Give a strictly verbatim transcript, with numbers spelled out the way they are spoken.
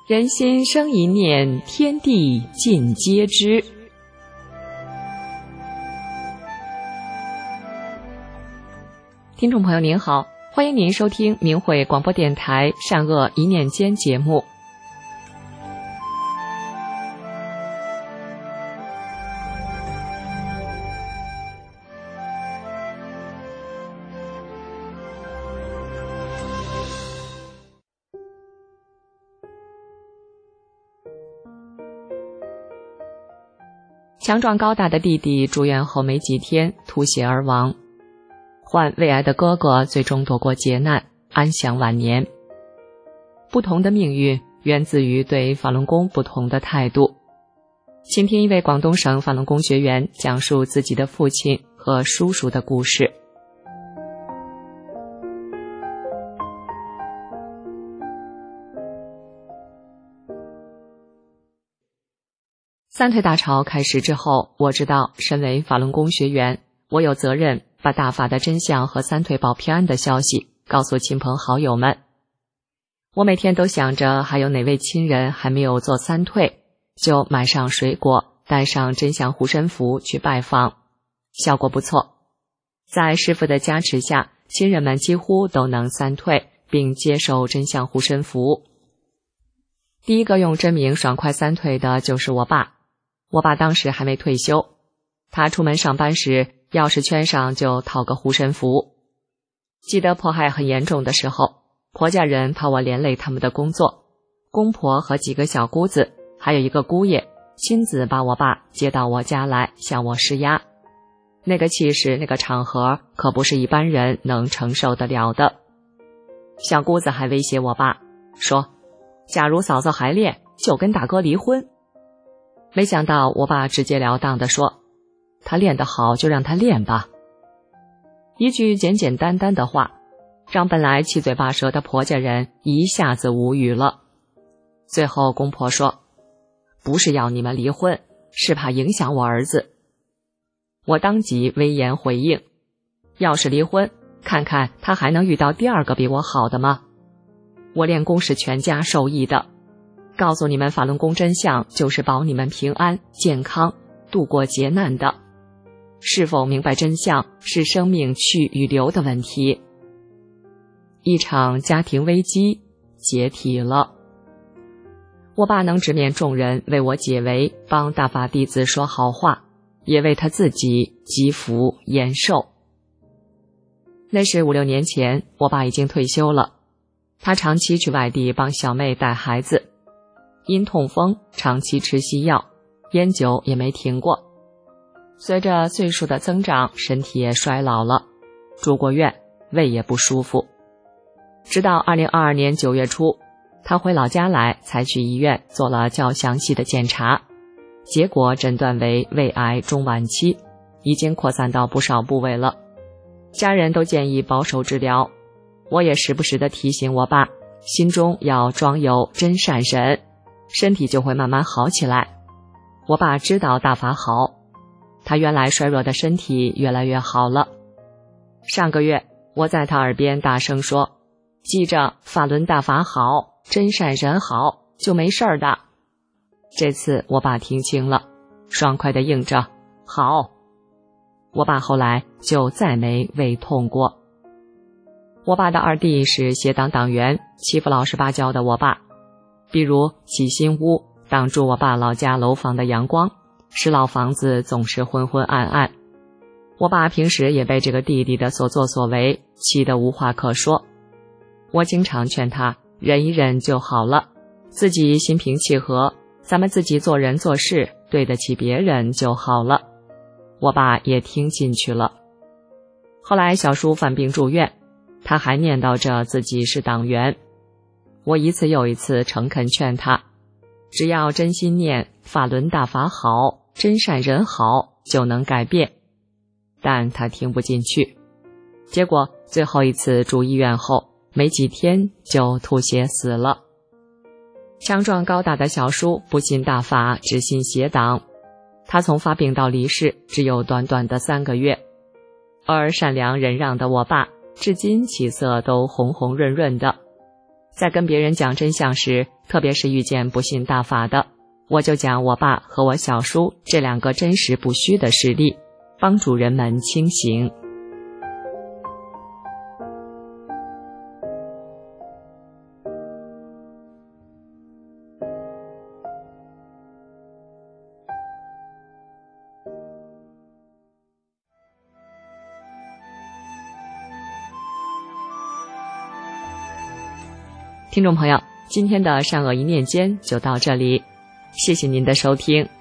人心生一念，天地尽皆知。听众朋友您好，欢迎您收听明慧广播电台善恶一念间节目。强壮高大的弟弟住院后没几天吐血而亡，患胃癌的哥哥最终躲过劫难，安享晚年。不同的命运源自于对法轮功不同的态度。请听一位广东省法轮功学员讲述自己的父亲和叔叔的故事。三退大潮开始之后，我知道身为法轮功学员，我有责任把大法的真相和三退保平安的消息告诉亲朋好友们。我每天都想着还有哪位亲人还没有做三退，就买上水果，带上真相护身符去拜访，效果不错。在师父的加持下，亲人们几乎都能三退并接受真相护身符。第一个用真名爽快三退的就是我爸。我爸当时还没退休，他出门上班时钥匙圈上就套个护身符。记得迫害很严重的时候，婆家人怕我连累他们的工作，公婆和几个小姑子还有一个姑爷亲自把我爸接到我家来向我施压。那个气势，那个场合可不是一般人能承受得了的。小姑子还威胁我爸说，假如嫂嫂还练，就跟大哥离婚。没想到我爸直截了当地说，他练得好就让他练吧。一句简简单单的话，让本来七嘴八舌的婆家人一下子无语了。最后公婆说，不是要你们离婚，是怕影响我儿子。我当即威严回应，要是离婚，看看他还能遇到第二个比我好的吗？我练功是全家受益的，告诉你们法轮功真相，就是保你们平安健康度过劫难的。是否明白真相，是生命去与留的问题。一场家庭危机解体了。我爸能直面众人为我解围，帮大法弟子说好话，也为他自己积福延寿。那是五六年前，我爸已经退休了，他长期去外地帮小妹带孩子，因痛风长期吃西药，烟酒也没停过。随着岁数的增长，身体也衰老了，住过院，胃也不舒服。直到二零二二年九月初，他回老家来，才去医院做了较详细的检查，结果诊断为胃癌中晚期，已经扩散到不少部位了。家人都建议保守治疗，我也时不时地提醒我爸，心中要装有真善神，身体就会慢慢好起来。我爸知道大法好，他原来衰弱的身体越来越好了。上个月我在他耳边大声说，记着法轮大法好，真善神好，就没事儿的。这次我爸听清了，爽快地应着好。我爸后来就再没胃痛过。我爸的二弟是邪党党员，欺负老实巴交的我爸，比如起新屋挡住我爸老家楼房的阳光，使老房子总是昏昏暗暗。我爸平时也被这个弟弟的所作所为气得无话可说。我经常劝他忍一忍就好了，自己心平气和，咱们自己做人做事对得起别人就好了。我爸也听进去了。后来小叔犯病住院，他还念叨着自己是党员。我一次又一次诚恳劝他，只要真心念法轮大法好，真善人好，就能改变。但他听不进去，结果最后一次住医院后，没几天就吐血死了。强壮高大的小叔不信大法，只信邪党。他从发病到离世只有短短的三个月，而善良忍让的我爸至今气色都红红润润的。 在跟别人讲真相时，特别是遇见不信大法的，我就讲我爸和我小叔这两个真实不虚的事例，帮助人们清醒。听众朋友，今天的善恶一念间就到这里，谢谢您的收听。